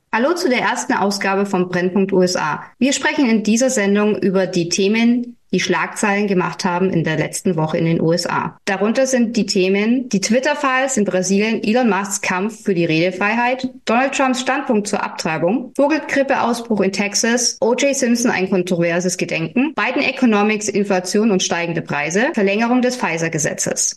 Hallo zu der ersten Ausgabe von Brennpunkt USA. Wir sprechen in dieser Sendung über die Themen, die Schlagzeilen gemacht haben in der letzten Woche in den USA. Darunter sind die Themen die Twitter-Files in Brasilien, Elon Musks Kampf für die Redefreiheit, Donald Trumps Standpunkt zur Abtreibung, Vogelgrippeausbruch in Texas, O.J. Simpson ein kontroverses Gedenken, Biden Economics, Inflation und steigende Preise, Verlängerung des Pfizer-Gesetzes.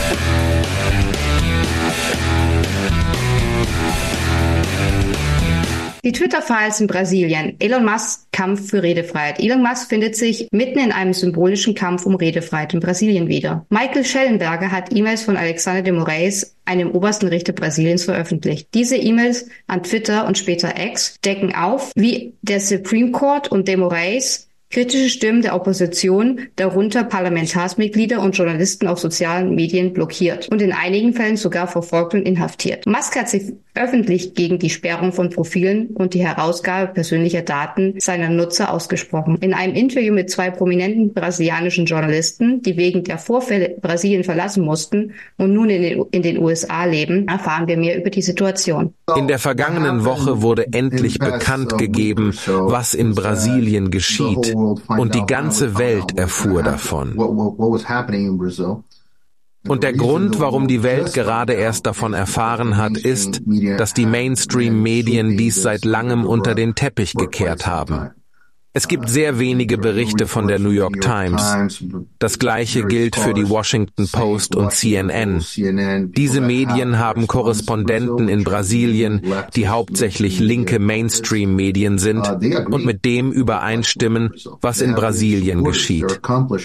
Die Twitter-Files in Brasilien. Elon Musks Kampf für Redefreiheit. Elon Musk findet sich mitten in einem symbolischen Kampf um Redefreiheit in Brasilien wieder. Michael Schellenberger hat E-Mails von Alexandre de Moraes, einem obersten Richter Brasiliens, veröffentlicht. Diese E-Mails an Twitter und später X decken auf, wie der Supreme Court und de Moraes kritische Stimmen der Opposition, darunter Parlamentarsmitglieder und Journalisten auf sozialen Medien, blockiert und in einigen Fällen sogar verfolgt und inhaftiert. Musk hat sich öffentlich gegen die Sperrung von Profilen und die Herausgabe persönlicher Daten seiner Nutzer ausgesprochen. In einem Interview mit zwei prominenten brasilianischen Journalisten, die wegen der Vorfälle Brasilien verlassen mussten und nun in den USA leben, erfahren wir mehr über die Situation. In der vergangenen Woche wurde endlich bekannt gegeben, was in Brasilien geschieht, und die ganze Welt erfuhr davon. Und der Grund, warum die Welt gerade erst davon erfahren hat, ist, dass die Mainstream-Medien dies seit langem unter den Teppich gekehrt haben. Es gibt sehr wenige Berichte von der New York Times. Das Gleiche gilt für die Washington Post und CNN. Diese Medien haben Korrespondenten in Brasilien, die hauptsächlich linke Mainstream-Medien sind und mit dem übereinstimmen, was in Brasilien geschieht.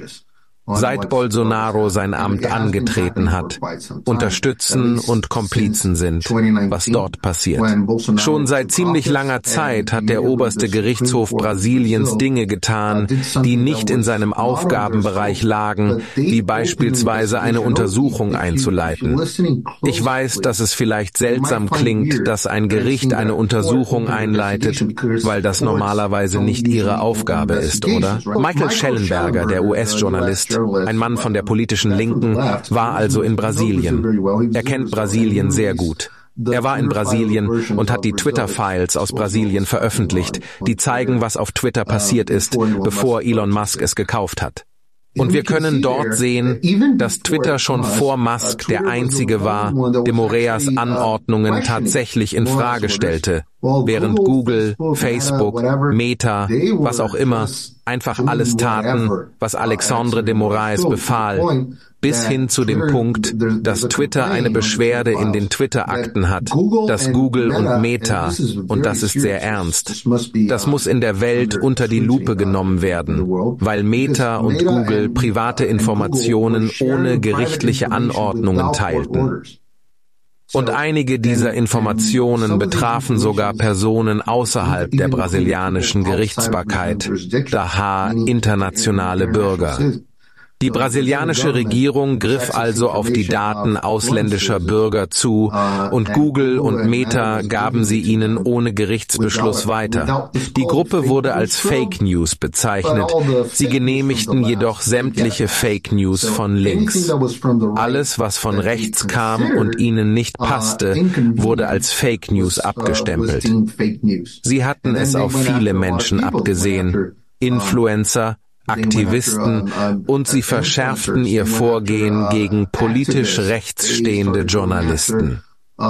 Seit Bolsonaro sein Amt angetreten hat, unterstützen und Komplizen sind, was dort passiert. Schon seit ziemlich langer Zeit hat der oberste Gerichtshof Brasiliens Dinge getan, die nicht in seinem Aufgabenbereich lagen, wie beispielsweise eine Untersuchung einzuleiten. Ich weiß, dass es vielleicht seltsam klingt, dass ein Gericht eine Untersuchung einleitet, weil das normalerweise nicht ihre Aufgabe ist, oder? Michael Schellenberger, der US-Journalist, ein Mann von der politischen Linken, war also in Brasilien. Er kennt Brasilien sehr gut. Er war in Brasilien und hat die Twitter-Files aus Brasilien veröffentlicht, die zeigen, was auf Twitter passiert ist, bevor Elon Musk es gekauft hat. Und wir können dort sehen, dass Twitter schon vor Musk der einzige war, der Moraes Anordnungen tatsächlich in Frage stellte, während Google, Facebook, Meta, was auch immer, einfach alles taten, was Alexandre de Moraes befahl, bis hin zu dem Punkt, dass Twitter eine Beschwerde in den Twitter-Akten hat, dass Google und Meta, und das ist sehr ernst, das muss in der Welt unter die Lupe genommen werden, weil Meta und Google private Informationen ohne gerichtliche Anordnungen teilten. Und einige dieser Informationen betrafen sogar Personen außerhalb der brasilianischen Gerichtsbarkeit, daher internationale Bürger. Die brasilianische Regierung griff also auf die Daten ausländischer Bürger zu und Google und Meta gaben sie ihnen ohne Gerichtsbeschluss weiter. Die Gruppe wurde als Fake News bezeichnet. Sie genehmigten jedoch sämtliche Fake News von links. Alles, was von rechts kam und ihnen nicht passte, wurde als Fake News abgestempelt. Sie hatten es auf viele Menschen abgesehen. Influencer, Aktivisten, und sie verschärften ihr Vorgehen gegen politisch rechts stehende Journalisten.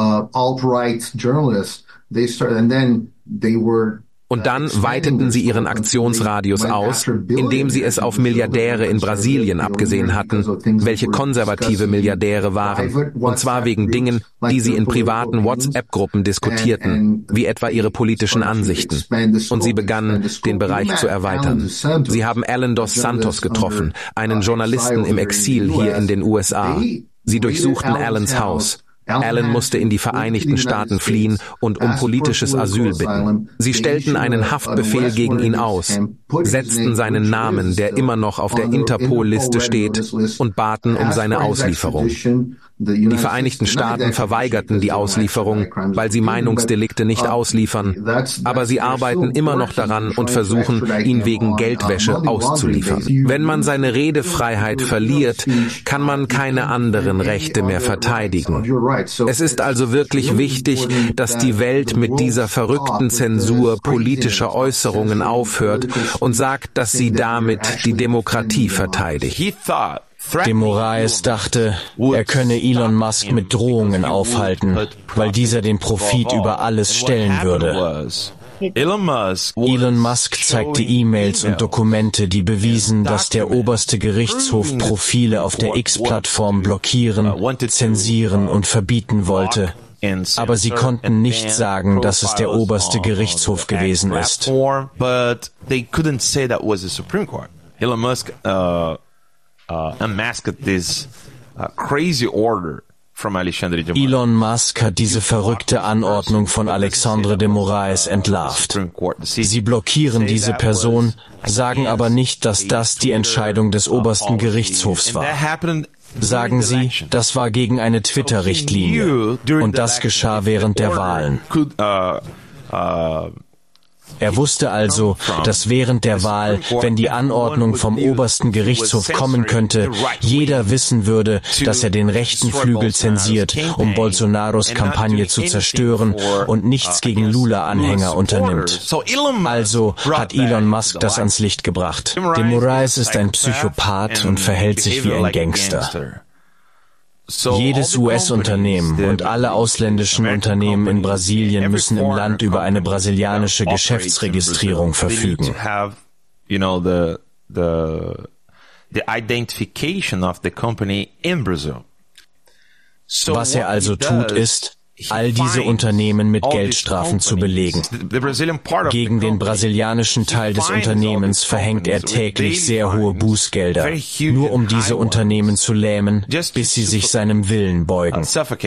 Und dann weiteten sie ihren Aktionsradius aus, indem sie es auf Milliardäre in Brasilien abgesehen hatten, welche konservative Milliardäre waren, und zwar wegen Dingen, die sie in privaten WhatsApp-Gruppen diskutierten, wie etwa ihre politischen Ansichten. Und sie begannen, den Bereich zu erweitern. Sie haben Alan dos Santos getroffen, einen Journalisten im Exil hier in den USA. Sie durchsuchten Alans Haus. Alan musste in die Vereinigten Staaten fliehen und um politisches Asyl bitten. Sie stellten einen Haftbefehl gegen ihn aus, setzten seinen Namen, der immer noch auf der Interpol-Liste steht, und baten um seine Auslieferung. Die Vereinigten Staaten verweigerten die Auslieferung, weil sie Meinungsdelikte nicht ausliefern. Aber sie arbeiten immer noch daran und versuchen, ihn wegen Geldwäsche auszuliefern. Wenn man seine Redefreiheit verliert, kann man keine anderen Rechte mehr verteidigen. Es ist also wirklich wichtig, dass die Welt mit dieser verrückten Zensur politischer Äußerungen aufhört und sagt, dass sie damit die Demokratie verteidigt. De Moraes dachte, er könne Elon Musk mit Drohungen aufhalten, weil dieser den Profit über alles stellen würde. Elon Musk zeigte E-Mails und Dokumente, die bewiesen, dass der oberste Gerichtshof Profile auf der X-Plattform blockieren, zensieren und verbieten wollte. Aber sie konnten nicht sagen, dass es der oberste Gerichtshof gewesen ist. Elon Musk unmasked this crazy order from Alexandre de Moraes. Elon Musk hat diese verrückte Anordnung von Alexandre de Moraes entlarvt. Sie blockieren diese Person, sagen aber nicht, dass das die Entscheidung des obersten Gerichtshofs war. Sagen sie, das war gegen eine Twitter-Richtlinie und das geschah während der Wahlen. Er wusste also, dass während der Wahl, wenn die Anordnung vom obersten Gerichtshof kommen könnte, jeder wissen würde, dass er den rechten Flügel zensiert, um Bolsonaros Kampagne zu zerstören und nichts gegen Lula-Anhänger unternimmt. Also hat Elon Musk das ans Licht gebracht. De Moraes ist ein Psychopath und verhält sich wie ein Gangster. Jedes US-Unternehmen und alle ausländischen Unternehmen in Brasilien müssen im Land über eine brasilianische Geschäftsregistrierung verfügen. Was er also tut, ist, all diese Unternehmen mit Geldstrafen zu belegen. Gegen den brasilianischen Teil des Unternehmens verhängt er täglich sehr hohe Bußgelder, nur um diese Unternehmen zu lähmen, bis sie sich seinem Willen beugen.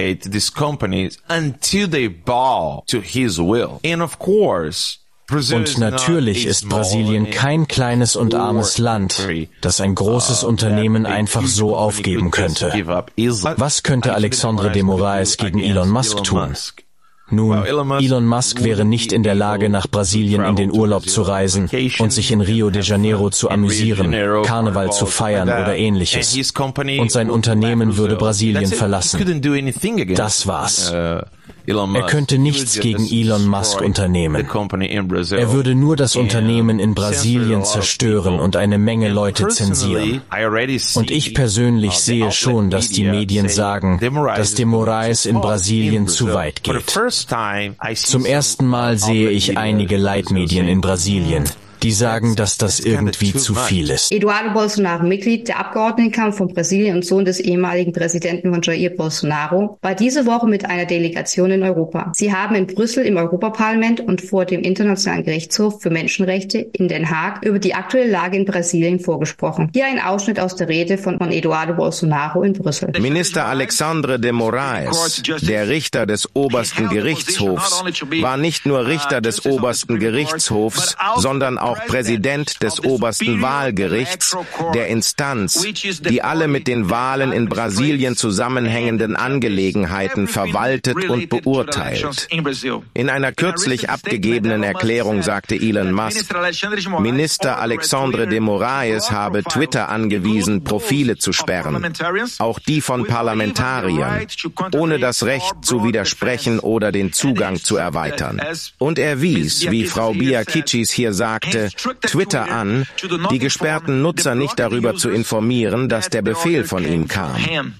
Und natürlich ist Brasilien kein kleines und armes Land, das ein großes Unternehmen einfach so aufgeben könnte. Was könnte Alexandre de Moraes gegen Elon Musk tun? Nun, Elon Musk wäre nicht in der Lage, nach Brasilien in den Urlaub zu reisen und sich in Rio de Janeiro zu amüsieren, Karneval zu feiern oder Ähnliches. Und sein Unternehmen würde Brasilien verlassen. Das war's. Er könnte nichts gegen Elon Musk unternehmen. Er würde nur das Unternehmen in Brasilien zerstören und eine Menge Leute zensieren. Und ich persönlich sehe schon, dass die Medien sagen, dass de Moraes in Brasilien zu weit geht. Zum ersten Mal sehe ich einige Leitmedien in Brasilien, die sagen, dass das irgendwie zu viel ist. Eduardo Bolsonaro, Mitglied der Abgeordnetenkammer von Brasilien und Sohn des ehemaligen Präsidenten von Jair Bolsonaro, war diese Woche mit einer Delegation in Europa. Sie haben in Brüssel im Europaparlament und vor dem Internationalen Gerichtshof für Menschenrechte in Den Haag über die aktuelle Lage in Brasilien vorgesprochen. Hier ein Ausschnitt aus der Rede von Eduardo Bolsonaro in Brüssel. Minister Alexandre de Moraes, der Richter des obersten Gerichtshofs, war nicht nur Richter des obersten Gerichtshofs, sondern auch Präsident des obersten Wahlgerichts, der Instanz, die alle mit den Wahlen in Brasilien zusammenhängenden Angelegenheiten verwaltet und beurteilt. In einer kürzlich abgegebenen Erklärung sagte Elon Musk, Minister Alexandre de Moraes habe Twitter angewiesen, Profile zu sperren, auch die von Parlamentariern, ohne das Recht zu widersprechen oder den Zugang zu erweitern. Und er wies, wie Frau Bia Kicis hier sagte, Twitter an, die gesperrten Nutzer nicht darüber zu informieren, dass der Befehl von ihm kam.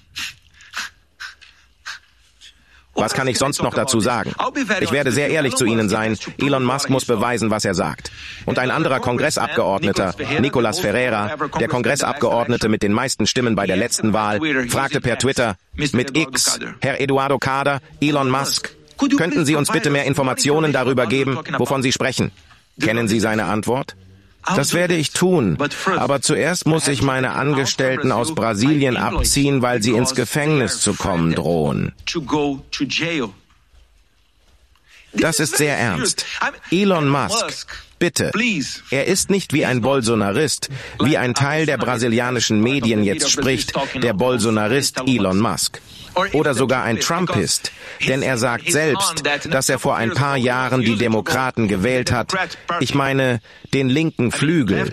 Was kann ich sonst noch dazu sagen? Ich werde sehr ehrlich zu Ihnen sein. Elon Musk muss beweisen, was er sagt. Und ein anderer Kongressabgeordneter, Nicolas Ferreira, der Kongressabgeordnete mit den meisten Stimmen bei der letzten Wahl, fragte per Twitter, mit X, Herr Eduardo Kader, Elon Musk, könnten Sie uns bitte mehr Informationen darüber geben, wovon Sie sprechen? Kennen Sie seine Antwort? Das werde ich tun, aber zuerst muss ich meine Angestellten aus Brasilien abziehen, weil sie ins Gefängnis zu kommen drohen. Das ist sehr ernst. Elon Musk, bitte, er ist nicht wie ein Bolsonarist, wie ein Teil der brasilianischen Medien jetzt spricht, der Bolsonarist Elon Musk. Oder sogar ein Trumpist, denn er sagt selbst, dass er vor ein paar Jahren die Demokraten gewählt hat. Ich meine, den linken Flügel.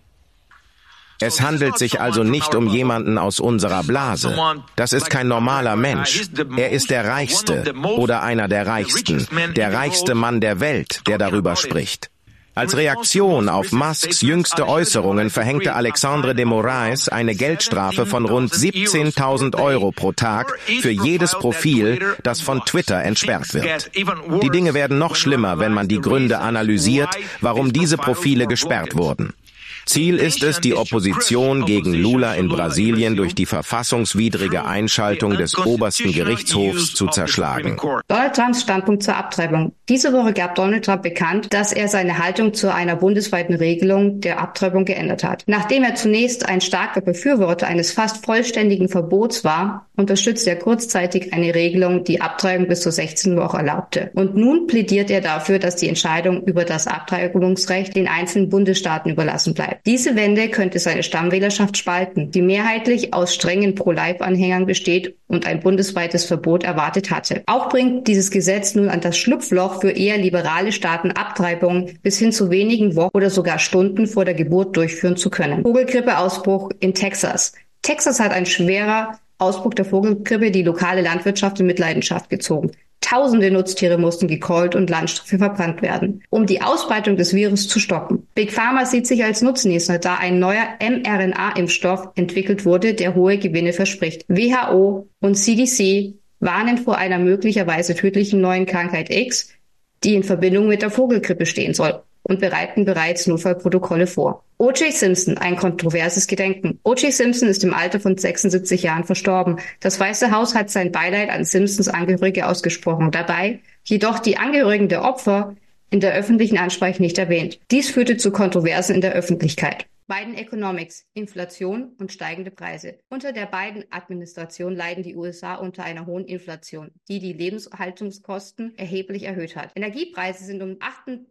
Es handelt sich also nicht um jemanden aus unserer Blase. Das ist kein normaler Mensch. Er ist der Reichste oder einer der Reichsten, der reichste Mann der Welt, der darüber spricht. Als Reaktion auf Musks jüngste Äußerungen verhängte Alexandre de Moraes eine Geldstrafe von rund 17.000 € pro Tag für jedes Profil, das von Twitter entsperrt wird. Die Dinge werden noch schlimmer, wenn man die Gründe analysiert, warum diese Profile gesperrt wurden. Ziel ist es, die Opposition gegen Lula in Brasilien durch die verfassungswidrige Einschaltung des obersten Gerichtshofs zu zerschlagen. Donald Trumps Standpunkt zur Abtreibung. Diese Woche gab Donald Trump bekannt, dass er seine Haltung zu einer bundesweiten Regelung der Abtreibung geändert hat. Nachdem er zunächst ein starker Befürworter eines fast vollständigen Verbots war, unterstützte er kurzzeitig eine Regelung, die Abtreibung bis zur 16. Woche erlaubte. Und nun plädiert er dafür, dass die Entscheidung über das Abtreibungsrecht den einzelnen Bundesstaaten überlassen bleibt. Diese Wende könnte seine Stammwählerschaft spalten, die mehrheitlich aus strengen Pro-Life-Anhängern besteht und ein bundesweites Verbot erwartet hatte. Auch bringt dieses Gesetz nun an das Schlupfloch für eher liberale Staaten, Abtreibungen bis hin zu wenigen Wochen oder sogar Stunden vor der Geburt durchführen zu können. Vogelgrippeausbruch in Texas. Texas hat ein schwerer Ausbruch der Vogelgrippe die lokale Landwirtschaft in Mitleidenschaft gezogen. Tausende Nutztiere mussten gekeult und Landstriche verbrannt werden, um die Ausbreitung des Virus zu stoppen. Big Pharma sieht sich als Nutznießer, da ein neuer mRNA-Impfstoff entwickelt wurde, der hohe Gewinne verspricht. WHO und CDC warnen vor einer möglicherweise tödlichen neuen Krankheit X, die in Verbindung mit der Vogelgrippe stehen soll, und bereiten bereits Notfallprotokolle vor. O.J. Simpson, ein kontroverses Gedenken. O.J. Simpson ist im Alter von 76 Jahren verstorben. Das Weiße Haus hat sein Beileid an Simpsons Angehörige ausgesprochen, dabei jedoch die Angehörigen der Opfer in der öffentlichen Ansprache nicht erwähnt. Dies führte zu Kontroversen in der Öffentlichkeit. Biden Economics, Inflation und steigende Preise. Unter der Biden-Administration leiden die USA unter einer hohen Inflation, die die Lebenshaltungskosten erheblich erhöht hat. Energiepreise sind um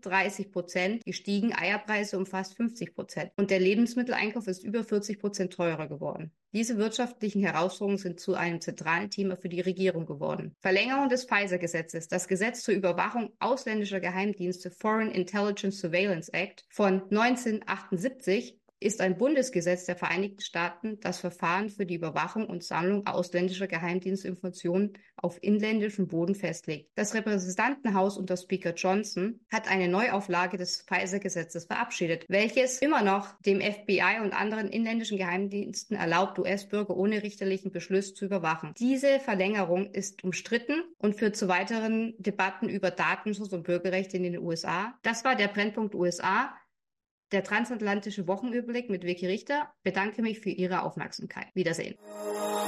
38% gestiegen, Eierpreise um fast 50% und der Lebensmitteleinkauf ist über 40% teurer geworden. Diese wirtschaftlichen Herausforderungen sind zu einem zentralen Thema für die Regierung geworden. Verlängerung des Pfizer-Gesetzes. Das Gesetz zur Überwachung ausländischer Geheimdienste Foreign Intelligence Surveillance Act von 1978 ist ein Bundesgesetz der Vereinigten Staaten, das Verfahren für die Überwachung und Sammlung ausländischer Geheimdienstinformationen auf inländischem Boden festlegt. Das Repräsentantenhaus unter Speaker Johnson hat eine Neuauflage des Pfizer-Gesetzes verabschiedet, welches immer noch dem FBI und anderen inländischen Geheimdiensten erlaubt, US-Bürger ohne richterlichen Beschluss zu überwachen. Diese Verlängerung ist umstritten und führt zu weiteren Debatten über Datenschutz und Bürgerrechte in den USA. Das war der Brennpunkt USA. Der transatlantische Wochenüberblick mit Vicky Richter. Bedanke mich für Ihre Aufmerksamkeit. Wiedersehen.